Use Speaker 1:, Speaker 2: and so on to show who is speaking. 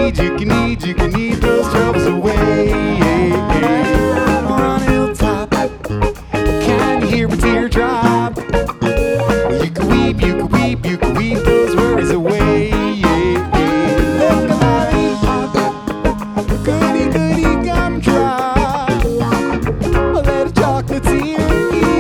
Speaker 1: you can need those troubles away. On a hilltop, can you hear a teardrop? You can weep, you can weep, you can weep those worries away. Look at my goody, goody gumdrop. A little chocolate's in me.